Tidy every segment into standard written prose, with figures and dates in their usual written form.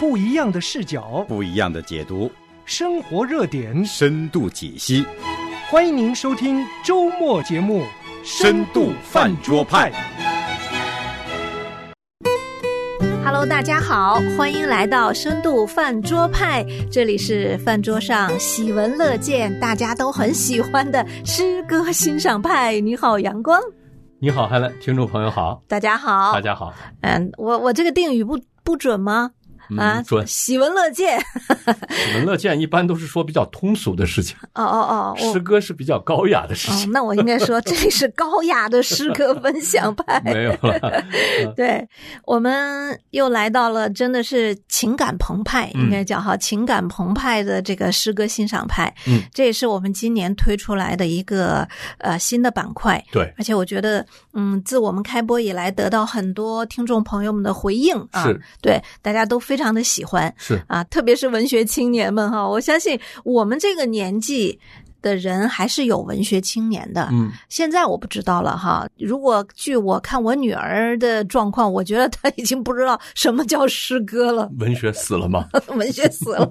不一样的视角， 不一样的解读， 生活热点， 深度解析。 欢迎您收听周末节目《 深度饭桌派》。 Hello， 大家好，欢迎来到深度饭桌派，这里是饭桌上喜闻乐见，大家都很喜欢的诗歌欣赏派。你好，阳光。 你好，海伦，听众朋友好。 大家好。 大家好。 我这个定语不准吗？ 准。 喜闻乐见。 喜闻乐见一般都是说比较通俗的事情。诗歌是比较高雅的事情。 那我应该说这里是高雅的诗歌分享派。 没有了。 对，我们又来到了真的是情感澎湃，应该叫情感澎湃的这个诗歌欣赏派。这也是我们今年推出来的一个新的板块。 对， 而且我觉得自我们开播以来得到很多听众朋友们的回应啊， 是对，大家都非常的喜欢， 是啊， 特别是文学青年们哈，我相信我们这个年纪的人还是有文学青年的。现在我不知道了哈。如果据我看我女儿的状况，我觉得她已经不知道什么叫诗歌了。 文学死了吗？ 文学死了。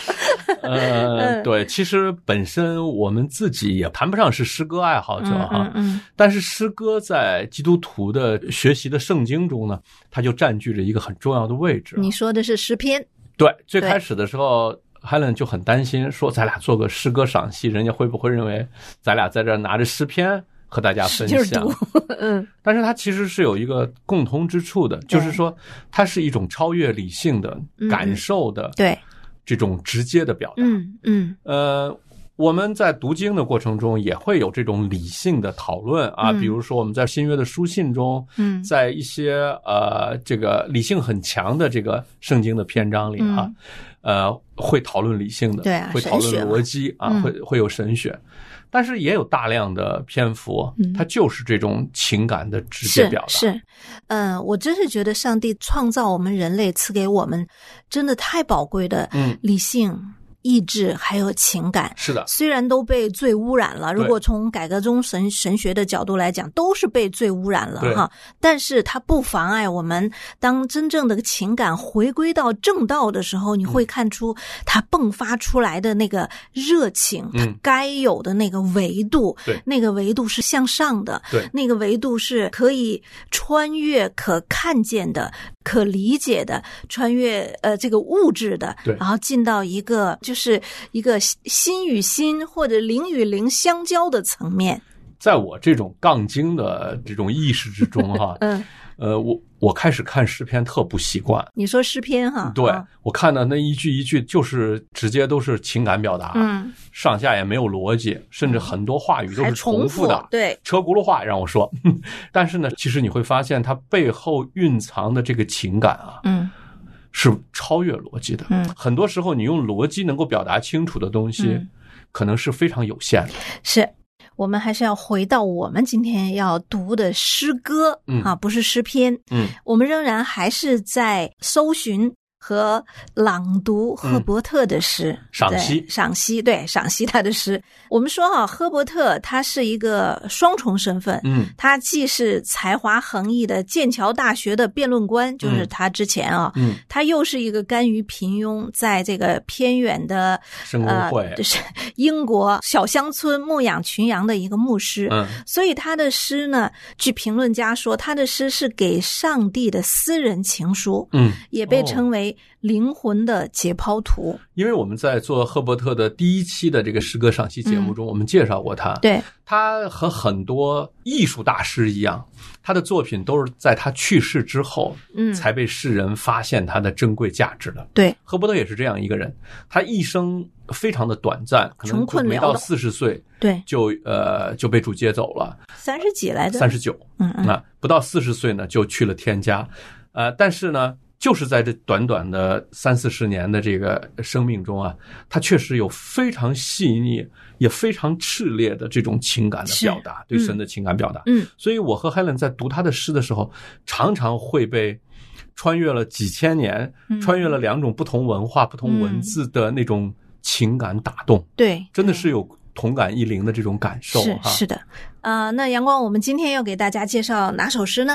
对，其实本身我们自己也谈不上是诗歌爱好者哈。但是诗歌在基督徒的学习的圣经中呢，它就占据着一个很重要的位置。 你说的是诗篇？ 对，最开始的时候Helen 就很担心，说咱俩做个诗歌赏析，人家会不会认为咱俩在这拿着诗篇和大家分享？但是它其实是有一个共通之处的，就是说它是一种超越理性的感受的，对这种直接的表达。我们在读经的过程中也会有这种理性的讨论啊，比如说我们在新约的书信中，在一些这个理性很强的这个圣经的篇章里会讨论理性的， 对啊， 会讨论逻辑啊，会有神学，但是也有大量的篇幅，它就是这种情感的直接表达。 是，我真是觉得上帝创造我们人类，赐给我们真的太宝贵的理性。意志还有情感， 是的， 虽然都被罪污染了，如果从改革中神学的角度来讲，都是被罪污染了哈。但是它不妨碍我们，当真正的情感回归到正道的时候，你会看出它迸发出来的那个热情，它该有的那个维度，那个维度是向上的，那个维度是可以穿越可看见的、可理解的，穿越这个物质的，然后进到一个就是一个心与心或者灵与灵相交的层面。 在我这种杠精的这种意识之中哈，我开始看诗篇特不习惯。 你说诗篇哈？ 对，我看的那一句一句就是直接都是情感表达，上下也没有逻辑，甚至很多话语都是重复的， 对， 车轱辘话让我说。但是呢，其实你会发现它背后蕴藏的这个情感啊，是超越逻辑的。很多时候你用逻辑能够表达清楚的东西，可能是非常有限的。 是。我们还是要回到我们今天要读的诗歌不是诗篇。我们仍然还是在搜寻和朗读赫伯特的诗，赏析他的诗。我们说赫伯特他是一个双重身份，他既是才华横溢的剑桥大学的辩论官，就是他之前他又是一个甘于平庸，在这个偏远的英国小乡村牧养群羊的一个牧师。所以他的诗呢，据评论家说，他的诗是给上帝的私人情书，也被称为灵魂的解剖图。 因为我们在做赫伯特的第一期的这个诗歌赏析节目中，我们介绍过他。 对， 他和很多艺术大师一样，他的作品都是在他去世之后，才被世人发现他的珍贵价值的。 对， 赫伯特也是这样一个人，他一生非常的短暂，可能就没到40岁， 对， 就被主接走了 ，30几来的 ，39，不到40岁呢就去了天家，但是呢。就是在这短短的30-40年的这个生命中啊，他确实有非常细腻也非常炽烈的这种情感的表达，对神的情感表达。所以我和 Helen 在读他的诗的时候，常常会被穿越了几千年，穿越了2种不同文化、不同文字的那种情感打动。对，真的是有同感异灵的这种感受。 是的。那阳光，我们今天要给大家介绍哪首诗呢？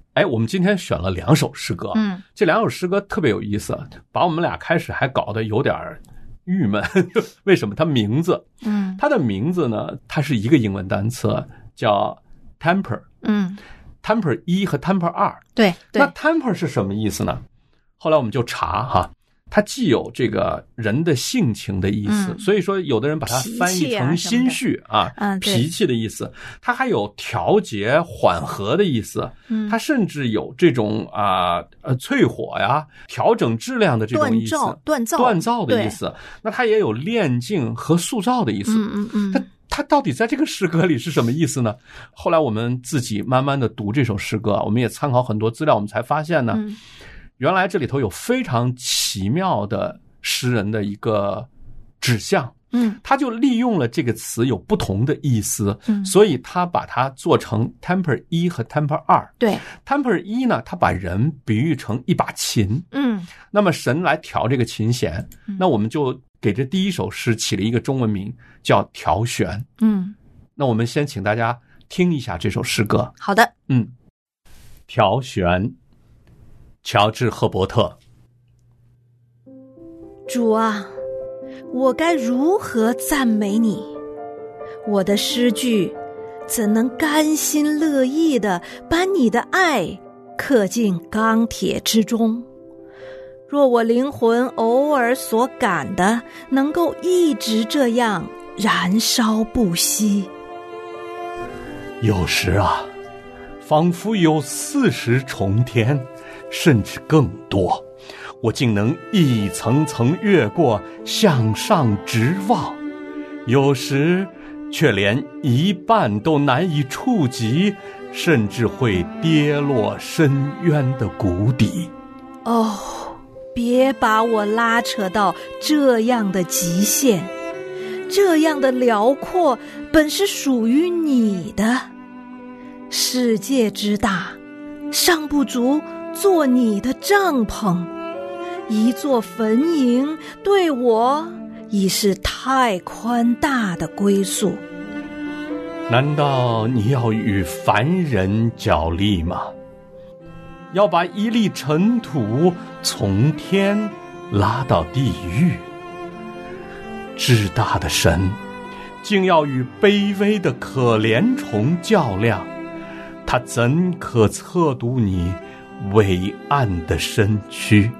我们今天选了2首诗歌，这2首诗歌特别有意思，把我们俩开始还搞得有点郁闷。为什么？它它的名字呢，它是一个英文单词叫 temper， temper 1和 temper 2。 对， 那 temper 是什么意思呢？后来我们就查哈，它既有这个人的性情的意思，所以说有的人把它翻译成心绪脾气的意思，它还有调节缓和的意思，它甚至有这种淬火呀调整质量的这种意思，锻造的意思。那它也有炼净和塑造的意思。它到底在这个诗歌里是什么意思呢？后来我们自己慢慢的读这首诗歌，我们也参考很多资料，我们才发现呢，原来这里头有非常奇妙的诗人的一个指向，他就利用了这个词有不同的意思，所以他把它做成 temper 1和 temper 2。对 ，temper 1呢，他把人比喻成一把琴，那么神来调这个琴弦，那我们就给这第一首诗起了一个中文名叫调弦。那我们先请大家听一下这首诗歌。 好的， 调弦，乔治·赫伯特。 主啊，我该如何赞美你？我的诗句怎能甘心乐意地把你的爱刻进钢铁之中？若我灵魂偶尔所感的能够一直这样燃烧不息。 有时啊，仿佛有40重天，甚至更多，我竟能一层层越过，向上直望，有时却连一半都难以触及，甚至会跌落深渊的谷底。 别把我拉扯到这样的极限，这样的辽阔本是属于你的。世界之大，尚不足做你的帐篷，一座坟茔对我已是太宽大的归宿。 难道你要与凡人角力吗？要把一粒尘土从天拉到地狱？至大的神竟要与卑微的可怜虫较量，他怎可测度你伟岸的身躯？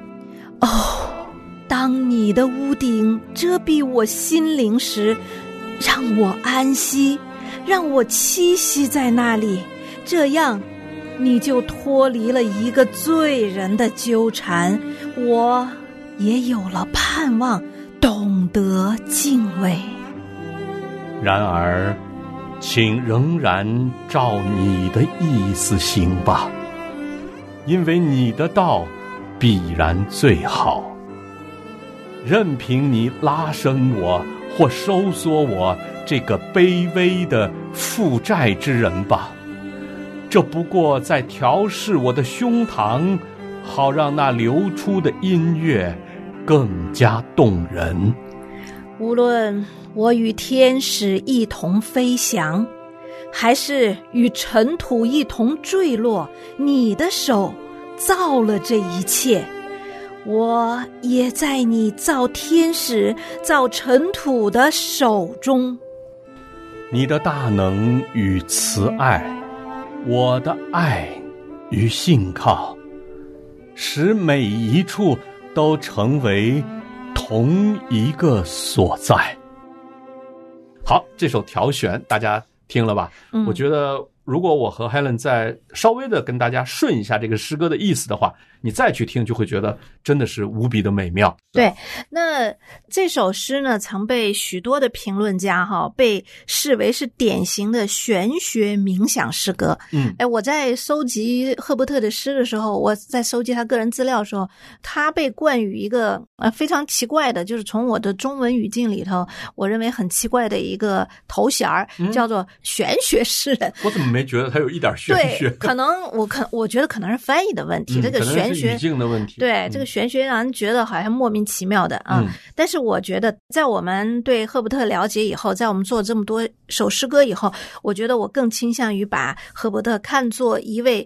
当你的屋顶遮蔽我心灵时，让我安息，让我栖息在那里，这样你就脱离了一个罪人的纠缠，我也有了盼望，懂得敬畏。 然而请仍然照你的意思行吧，因为你的道必然最好。任凭你拉伸我或收缩我这个卑微的负债之人吧，这不过在调试我的胸膛，好让那流出的音乐更加动人。 无论我与天使一同飞翔，还是与尘土一同坠落，你的手造了这一切，我也在你造天使造尘土的手中。 你的大能与慈爱，我的爱与信靠，使每一处都成为同一个所在。好，这首调弦大家听了吧？我觉得如果我和 Helen 再稍微的跟大家顺一下这个诗歌的意思的话，你再去听就会觉得真的是无比的美妙。 对，那这首诗呢，曾被许多的评论家被视为是典型的玄学冥想诗歌。我在搜集赫伯特的诗的时候，我在搜集他个人资料的时候，他被冠以一个非常奇怪的，就是从我的中文语境里头，我认为很奇怪的一个头衔叫做玄学诗人。 我怎么没觉得他有一点玄学？ 对，可能我觉得可能是翻译的问题，这个玄学语境的问题。 对，这个玄学让人觉得好像莫名其妙的但是我觉得在我们对赫伯特了解以后，在我们做这么多首诗歌以后，我觉得我更倾向于把赫伯特看作一位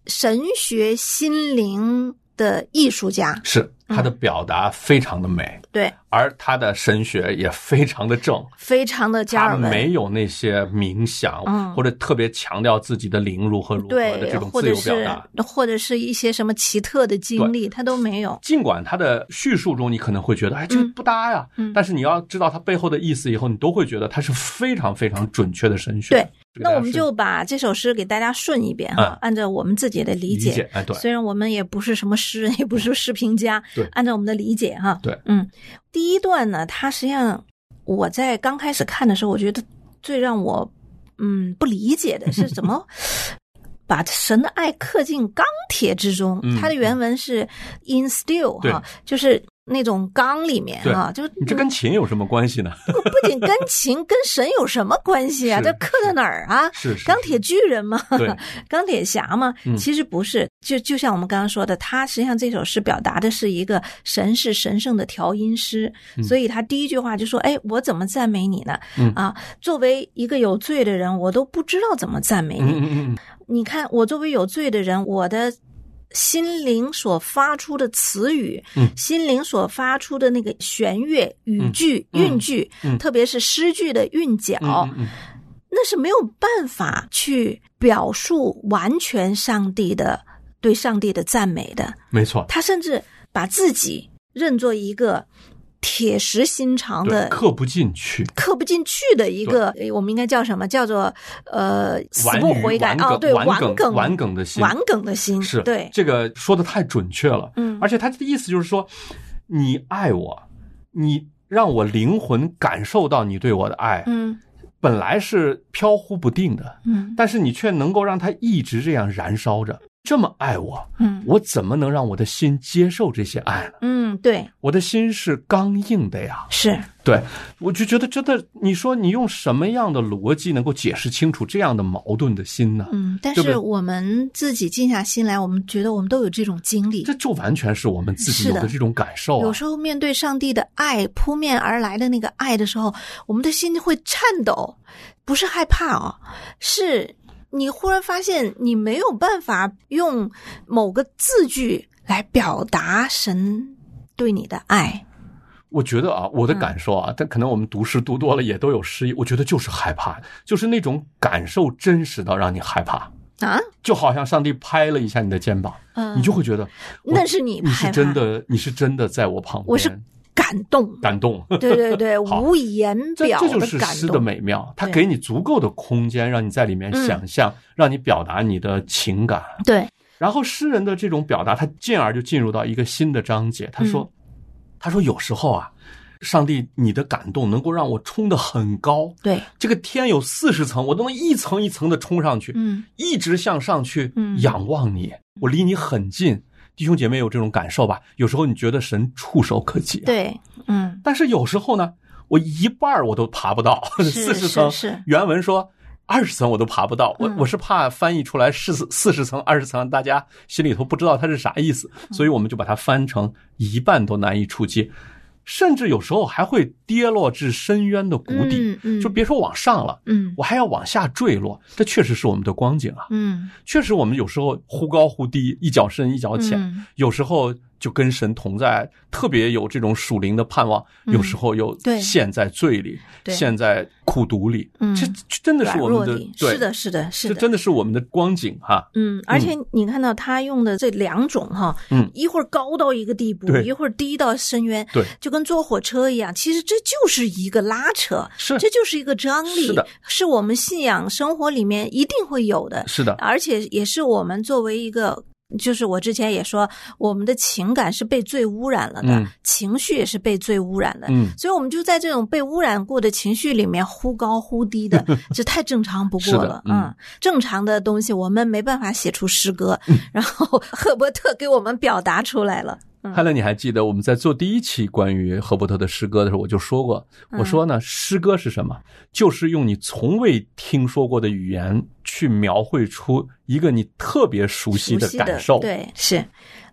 神学心灵的艺术家， 是他的表达非常的美， 对， 而他的神学也非常的正， 非常的加尔文， 他没有那些冥想，或者特别强调自己的灵如何的这种自由表达， 或者是一些什么奇特的经历，他都没有。 尽管他的叙述中你可能会觉得，哎，这不搭呀，但是你要知道他背后的意思以后，你都会觉得他是非常非常准确的神学。 对。那我们就把这首诗给大家顺一遍哈，按照我们自己的理解， 对， 虽然我们也不是什么诗人，也不是诗评家， 对， 按照我们的理解哈， 对， 第一段呢，它实际上我在刚开始看的时候，我觉得最让我不理解的是怎么把神的爱刻进钢铁之中。它的原文是 instill 哈，就是那种钢里面啊，就你这跟琴有什么关系呢？ 不仅跟琴，跟神有什么关系啊？这刻在哪儿啊？ 是钢铁巨人吗？钢铁侠吗？其实不是，就像我们刚刚说的，他实际上这首诗表达的是一个神是神圣的调音师，所以他第一句话就说：“哎，我怎么赞美你呢？啊，作为一个有罪的人，我都不知道怎么赞美你。你看，我作为有罪的人，我的心灵所发出的词语，心灵所发出的那个弦乐、语句、韵句，特别是诗句的韵脚，那是没有办法去表述完全对上帝的赞美的。 没错， 他甚至把自己认作一个铁石心肠的， 刻不进去的一个，我们应该叫什么？叫做死不悔改对， 顽梗的心，是对， 这个说的太准确了。而且他的意思就是说，你爱我，你让我灵魂感受到你对我的爱，本来是飘忽不定的，但是你却能够让它一直这样燃烧着。这么爱我，我怎么能让我的心接受这些爱呢？ 对， 我的心是刚硬的呀。 是， 对，我就觉得真的，你说你用什么样的逻辑能够解释清楚这样的矛盾的心呢？ 但是我们自己静下心来，我们觉得我们都有这种经历， 这就完全是我们自己有的这种感受有时候面对上帝的爱扑面而来的那个爱的时候，我们的心会颤抖，不是害怕是你忽然发现你没有办法用某个字句来表达神对你的爱。 我觉得我的感受但可能我们读诗读多了也都有诗意，我觉得就是害怕，就是那种感受真实到让你害怕就好像上帝拍了一下你的肩膀，你就会觉得那是你害怕， 你是真的在我旁边， 我是感动对无以言表的感动。 这就是诗的美妙，它给你足够的空间让你在里面想象，让你表达你的情感。 对， 然后诗人的这种表达，他进而就进入到一个新的章节。他说有时候上帝你的感动能够让我冲得很高， 对， 这个天有40层，我都能一层一层的冲上去，一直向上去仰望你，我离你很近。弟兄姐妹有这种感受吧？有时候你觉得神触手可及， 对， 但是有时候呢，我一半我都爬不到40层， 是原文说20层我都爬不到，我是怕翻译出来40层20层，大家心里头不知道它是啥意思，所以我们就把它翻成一半都难以触及。甚至有时候还会跌落至深渊的谷底，就别说往上了，我还要往下坠落，这确实是我们的光景确实我们有时候忽高忽低，一脚深一脚浅，有时候就跟神同在，特别有这种属灵的盼望，有时候又陷在罪里，陷在苦毒里，这真的是我们的，对， 是的， 这真的是我们的光景而且你看到他用的这两种一会儿高到一个地步，一会儿低到深渊， 对， 就跟坐火车一样，其实这就是一个拉扯，这就是一个张力， 是的， 是我们信仰生活里面一定会有的， 是的， 而且也是我们作为一个，就是我之前也说，我们的情感是被罪污染了的，情绪也是被罪污染的，所以我们就在这种被污染过的情绪里面忽高忽低的，这太正常不过了。正常的东西我们没办法写出诗歌，然后赫伯特给我们表达出来了。 汉乐，你还记得我们在做第1期关于赫伯特的诗歌的时候，我就说过，我说呢，诗歌是什么？就是用你从未听说过的语言去描绘出一个你特别熟悉的感受。 对，是。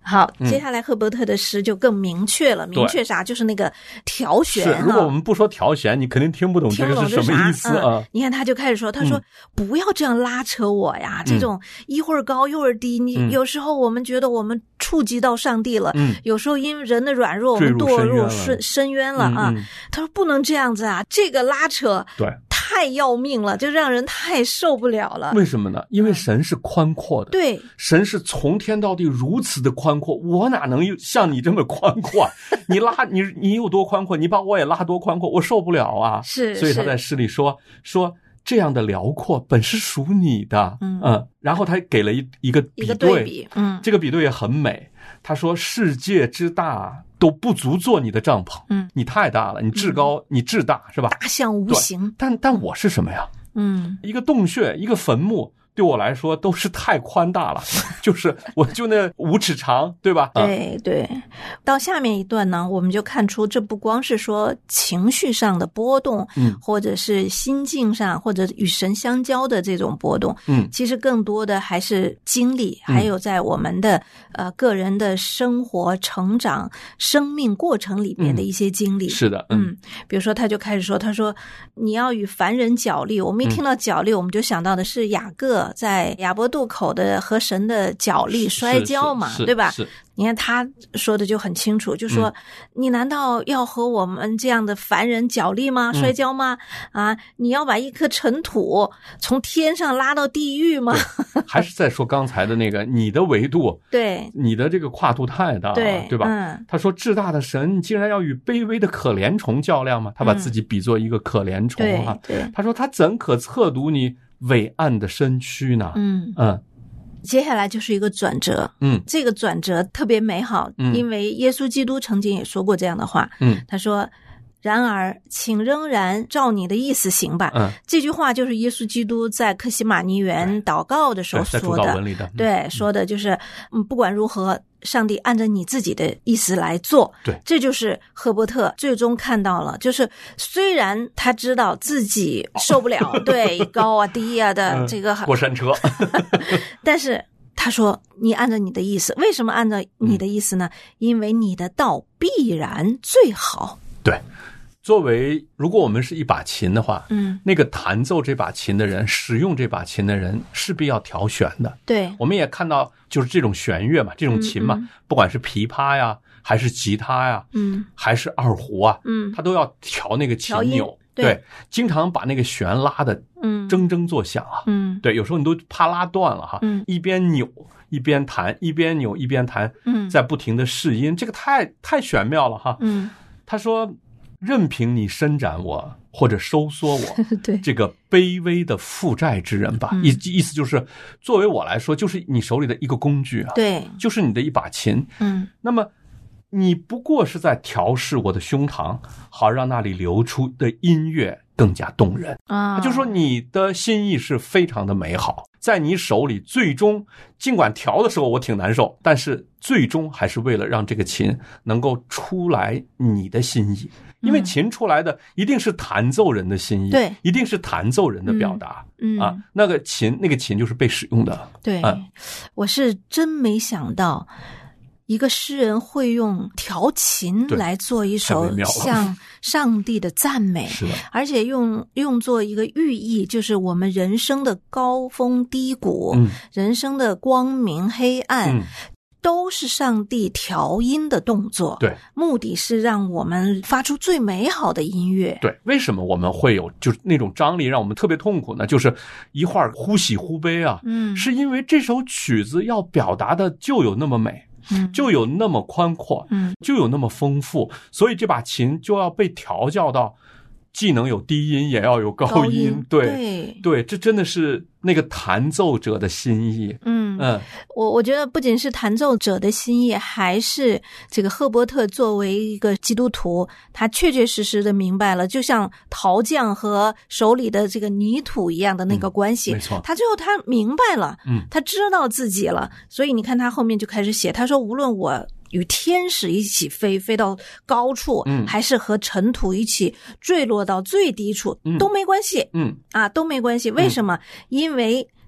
好，接下来赫伯特的诗就更明确了，明确啥？就是那个调弦。 是，如果我们不说调弦，你肯定听不懂这个是什么意思啊。 你看他就开始说，他说不要这样拉扯我呀，这种一会儿高一会儿低，你有时候我们觉得我们触及到上帝了，有时候因为人的软弱我们堕入深渊了啊。他说不能这样子啊，这个拉扯对太要命了，就让人太受不了了。 为什么呢？因为神是宽阔的， 对， 神是从天到地如此的宽阔，我哪能像你这么宽阔？你有多宽阔，你把我也拉多宽阔，我受不了啊！ 是， 所以他在诗里说这样的辽阔本是属你的，然后他给了一个比对，这个比对也很美。他说世界之大都不足做你的帐篷，你太大了，你至高，你至大，是吧？ 大象无形。 但我是什么呀？一个洞穴，一个坟墓，对我来说都是太宽大了，就是我就那5尺长，对吧？ 对对。到下面一段呢，我们就看出这不光是说情绪上的波动，或者是心境上，或者与神相交的这种波动，其实更多的还是经历，还有在我们的个人的生活、成长、生命过程里面的一些经历。 是的， 比如说他就开始说，他说你要与凡人角力，我们一听到角力，我们就想到的是雅各在雅博渡口的和神的角力摔跤嘛，对吧？你看他说的就很清楚，就说你难道要和我们这样的凡人角力吗？摔跤吗？你要把一颗尘土从天上拉到地狱吗？ 还是在说刚才的那个你的维度， 对， 你的这个跨度太大了，对吧？他说至大的神，你竟然要与卑微的可怜虫较量吗？他把自己比作一个可怜虫啊。他说他怎可测度你伟岸的身躯呢？ 接下来就是一个转折，这个转折特别美好，因为耶稣基督曾经也说过这样的话，他说然而请仍然照你的意思行吧。这句话就是耶稣基督在客西马尼园祷告的时候说的，对，说的就是不管如何上帝按照你自己的意思来做。 对， 这就是赫伯特最终看到了，就是虽然他知道自己受不了对高啊低啊的这个过山车但是他说你按照你的意思，为什么按照你的意思呢？因为你的道必然最好。 对，作为如果我们是一把琴的话，那个弹奏这把琴的人，使用这把琴的人势必要调弦的。 对， 我们也看到就是这种弦乐嘛，这种琴嘛，不管是琵琶呀还是吉他呀，还是二胡啊，他都要调那个琴钮。对，经常把那个弦拉的铮铮作响啊。对，有时候你都怕拉断了哈。一边扭一边弹，一边扭一边弹，在不停的试音，这个太玄妙了哈。他说任凭你伸展我或者收缩我对， 这个卑微的负债之人吧，意思就是作为我来说就是你手里的一个工具啊， 对， 就是你的一把琴。那么你不过是在调试我的胸膛，好让那里流出的音乐更加动人啊。就说你的心意是非常的美好，在你手里最终尽管调的时候我挺难受，但是最终还是为了让这个琴能够出来你的心意，因为琴出来的一定是弹奏人的心意， 对， 一定是弹奏人的表达。那个琴就是被使用的。 对，我是真没想到一个诗人会用调琴来做一首向上帝的赞美，而且用作一个寓意，就是我们人生的高峰低谷，人生的光明黑暗，都是上帝调音的动作。 对， 目的是让我们发出最美好的音乐。 对，为什么我们会有就是那种张力让我们特别痛苦呢？就是一会儿忽喜忽悲啊。是因为这首曲子要表达的就有那么美，就有那么宽阔，就有那么丰富，所以这把琴就要被调教到既能有低音也要有高音。对，这真的是那个弹奏者的心意。 我觉得不仅是弹奏者的心意，还是这个赫伯特作为一个基督徒，他确确实实的明白了，就像陶匠和手里的这个泥土一样的那个关系。 没错， 他最后他明白了，他知道自己了，所以你看他后面就开始写，他说无论我与天使一起飞到高处，还是和尘土一起坠落到最低处，都没关系。都没关系。为什么？因为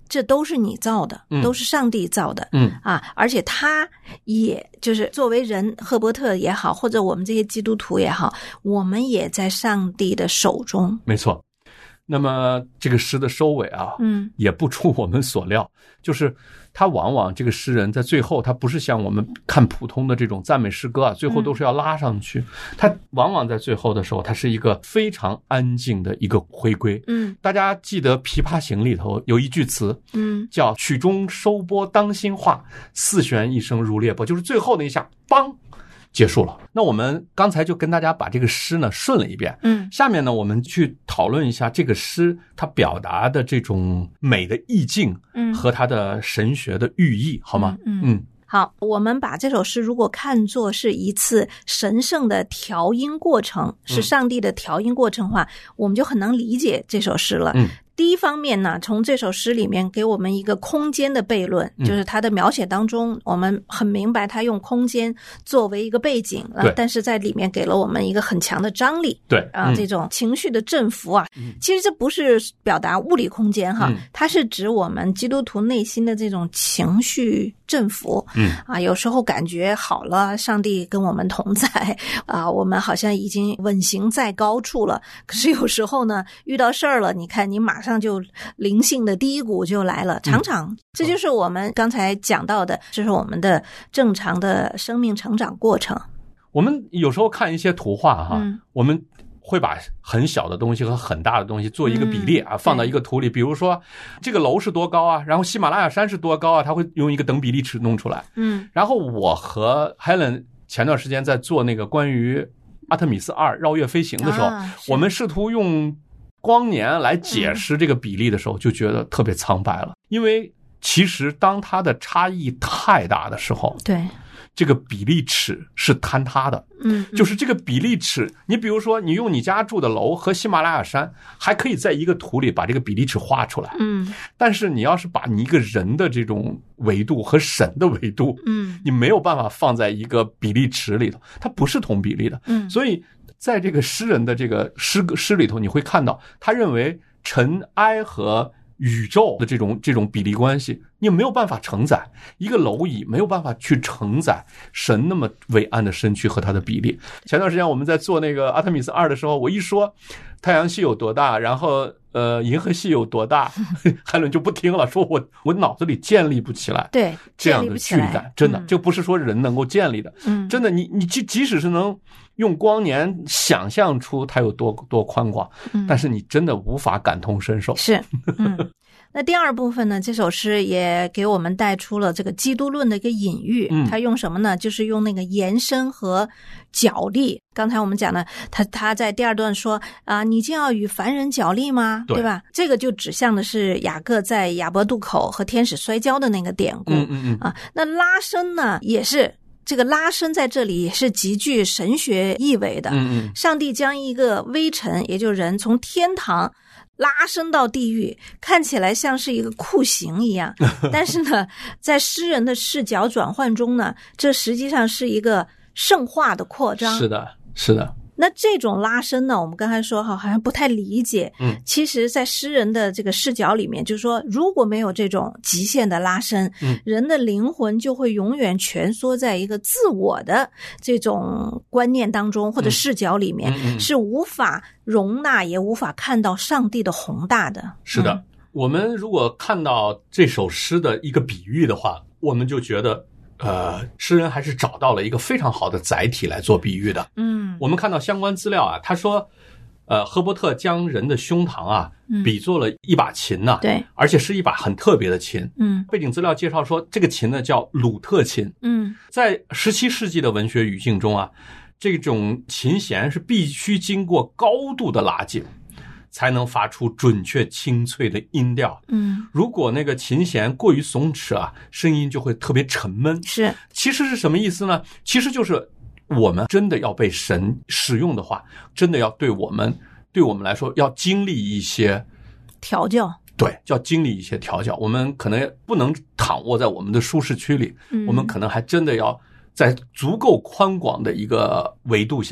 这都是你造的，都是上帝造的，而且他也就是作为人，赫伯特也好，或者我们这些基督徒也好，我们也在上帝的手中。 没错。那么这个诗的收尾啊，也不出我们所料，就是他往往这个诗人在最后，他不是像我们看普通的这种赞美诗歌啊，最后都是要拉上去，他往往在最后的时候，他是一个非常安静的一个回归。大家记得《琵琶行》里头有一句词，叫曲终收拨当心画，四弦一声如裂帛，就是最后那一下，梆。结束了。那我们刚才就跟大家把这个诗呢顺了一遍，下面呢我们去讨论一下这个诗它表达的这种美的意境，和它的神学的寓意，好吗？ 好，我们把这首诗如果看作是一次神圣的调音过程，是上帝的调音过程的话，我们就很能理解这首诗了。第一方面呢，从这首诗里面给我们一个空间的悖论，就是它的描写当中，我们很明白它用空间作为一个背景，但是在里面给了我们一个很强的张力， 对这种情绪的振幅啊，其实这不是表达物理空间哈，它是指我们基督徒内心的这种情绪振幅，有时候感觉好了，上帝跟我们同在啊，我们好像已经稳行在高处了，可是有时候呢，遇到事儿了，你看你马上就灵性的低谷就来了，常常这就是我们刚才讲到的，这是我们的正常的生命成长过程。 我们有时候看一些图画哈，我们会把很小的东西和很大的东西做一个比例啊，放到一个图里，比如说这个楼是多高啊，然后喜马拉雅山是多高啊，他会用一个等比例尺弄出来。然后我和 Helen 前段时间在做那个关于阿特米斯2绕月飞行的时候，我们试图用光年来解释这个比例的时候，就觉得特别苍白了。因为其实当它的差异太大的时候， 对， 这个比例尺是坍塌的。就是这个比例尺，你比如说你用你家住的楼和喜马拉雅山，还可以在一个图里把这个比例尺画出来。但是你要是把你一个人的这种维度和神的维度，你没有办法放在一个比例尺里头，它不是同比例的。所以在这个诗人的这个诗里头，你会看到他认为尘埃和宇宙的这种比例关系，你没有办法承载一个蝼蚁，没有办法去承载神那么伟岸的身躯和它的比例。前段时间我们在做那个阿特米斯2的时候，我一说太阳系有多大，然后银河系有多大，海伦就不听了，说我脑子里建立不起来， 对， 这样的距感，真的，这不是说人能够建立的，真的，你即使是能用光年想象出它有多宽广，但是你真的无法感同身受。 是，那第二部分呢，这首诗也给我们带出了这个基督论的一个隐喻，他用什么呢？就是用那个延伸和角力。刚才我们讲的，他在第二段说啊，你竟要与凡人角力吗？ 对吧？这个就指向的是雅各在雅博渡口和天使摔跤的那个典故。那拉伸呢，也是这个拉伸在这里也是极具神学意味的。上帝将一个微尘，也就是人，从天堂拉伸到地狱，看起来像是一个酷刑一样，但是呢，在诗人的视角转换中呢，这实际上是一个圣化的扩张。 是的，是的。 那这种拉伸呢，我们刚才说好像不太理解。其实在诗人的这个视角里面，就是说如果没有这种极限的拉伸，人的灵魂就会永远蜷缩在一个自我的这种观念当中或者视角里面，是无法容纳也无法看到上帝的宏大的。 是的，我们如果看到这首诗的一个比喻的话，我们就觉得诗人还是找到了一个非常好的载体来做比喻的。我们看到相关资料啊，他说赫伯特将人的胸膛啊比作了一把琴呐， 对， 而且是一把很特别的琴。背景资料介绍说，这个琴呢叫鲁特琴。在17世纪的文学语境中啊，这种琴弦是必须经过高度的拉紧，才能发出准确清脆的音调。如果那个琴弦过于松弛啊，声音就会特别沉闷。 是， 其实是什么意思呢？其实就是我们真的要被神使用的话，真的要对我们来说要经历一些调教。 对，要经历一些调教。我们可能不能躺卧在我们的舒适区里，我们可能还真的要在足够宽广的一个维度下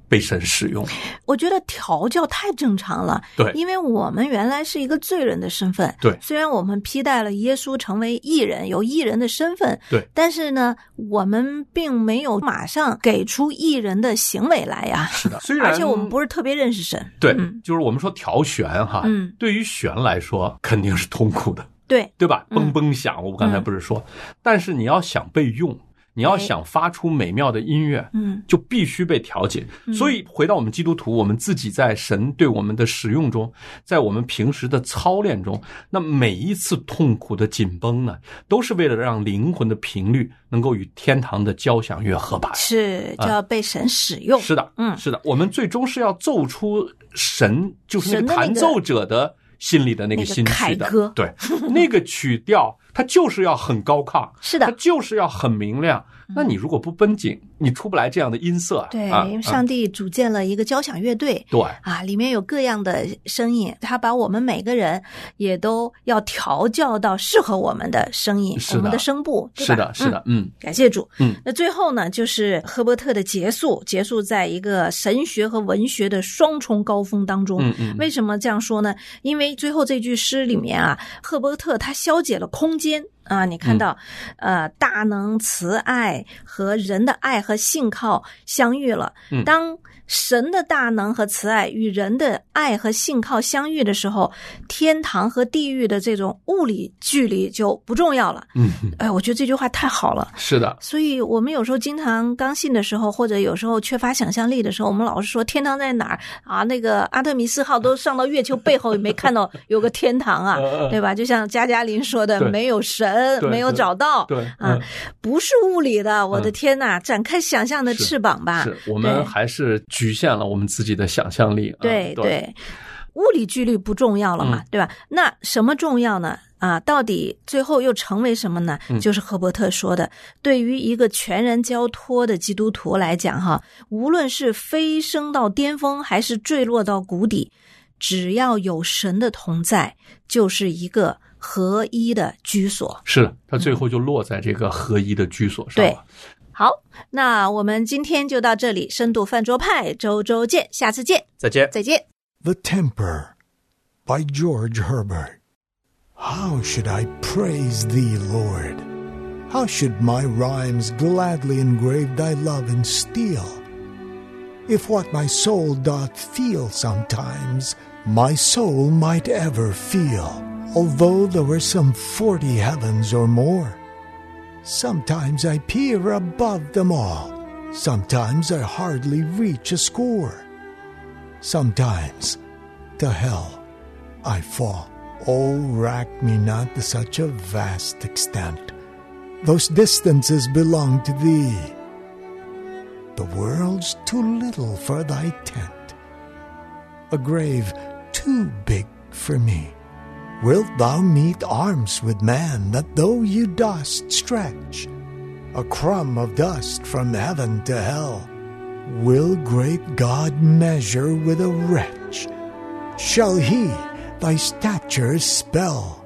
被神使用。 我觉得调教太正常了， 对， 因为我们原来是一个罪人的身份， 对， 虽然我们披戴了耶稣成为义人，有义人的身份， 对， 但是呢，我们并没有马上给出义人的行为来呀。 是的，虽然而且我们不是特别认识神， 对，就是我们说调弦哈，对于弦来说肯定是痛苦的，对吧？嘣嘣响，我刚才不是说，但是你要想被用。你要想发出美妙的音乐，就必须被调节。所以回到我们基督徒，我们自己在神对我们的使用中，在我们平时的操练中，那每一次痛苦的紧绷呢，都是为了让灵魂的频率能够与天堂的交响乐合把， 是就要被神使用。 是的，是的，我们最终是要奏出神就是那个弹奏者的心里的那个心曲的，对，那个曲调它就是要很高亢， 是的， 它就是要很明亮。那你如果不绷紧，你出不来这样的音色。 对，因为上帝组建了一个交响乐队， 对啊，里面有各样的声音，他把我们每个人也都要调教到适合我们的声音，我们的声部，对吧？ 是的，是的， 感谢主。那最后呢，就是赫伯特的结束在一个神学和文学的双重高峰当中。为什么这样说呢？因为最后这句诗里面啊，赫伯特他消解了空间。啊，你看到，大能慈爱和人的爱和信靠相遇了。当神的大能和慈爱与人的爱和信靠相遇的时候，天堂和地狱的这种物理距离就不重要了。我觉得这句话太好了。 是的。 所以我们有时候经常刚信的时候，或者有时候缺乏想象力的时候，我们老是说天堂在哪儿啊？那个阿特米斯号都上到月球背后，也没看到有个天堂啊，对吧？就像加加林说的，没有神，没有找到， 对啊，不是物理的。我的天哪，展开想象的翅膀吧。 是我们还是局限了我们自己的想象力。 对，物理距离不重要了嘛，对吧？那什么重要呢？啊，到底最后又成为什么呢？就是赫伯特说的，对于一个全然交托的基督徒来讲，哈，无论是飞升到巅峰，还是坠落到谷底，只要有神的同在，就是一个合一的居所。 是，他最后就落在这个合一的居所上了。 对。好，那我们今天就到这里，深度饭桌派，周周见，下次见， 再见。 The Temper by George Herbert. How should I praise thee, Lord? How should my rhymes gladly engrave thy love in steel? If what my soul doth feel sometimes, my soul might ever feel, although there were some 40 heavens or more.Sometimes I peer above them all. Sometimes I hardly reach a score. Sometimes to hell I fall. Oh, rack me not to such a vast extent. Those distances belong to thee. The world's too little for thy tent, a grave too big for me.Wilt thou meet arms with man, that though you dost stretch a crumb of dust from heaven to hell, will great God measure with a wretch? Shall he thy stature spell?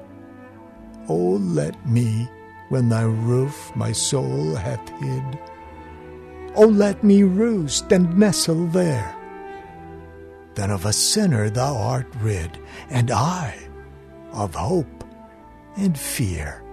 O let me, when thy roof my soul hath hid, O let me roost and nestle there. Then of a sinner thou art rid, and I of hope and fear.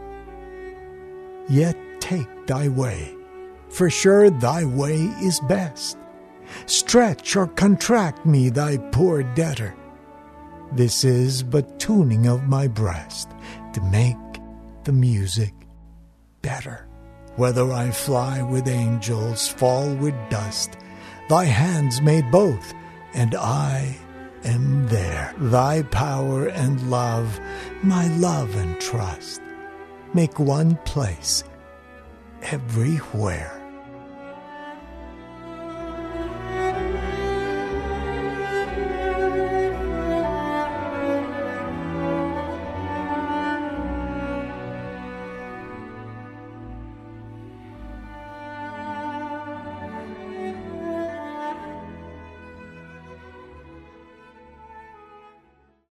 Yet take thy way, for sure thy way is best. Stretch or contract me, thy poor debtor. This is but tuning of my breast to make the music better. Whether I fly with angels, fall with dust, thy hands made both, and I am there. Thy power and love, my love and trust, make one place everywhere.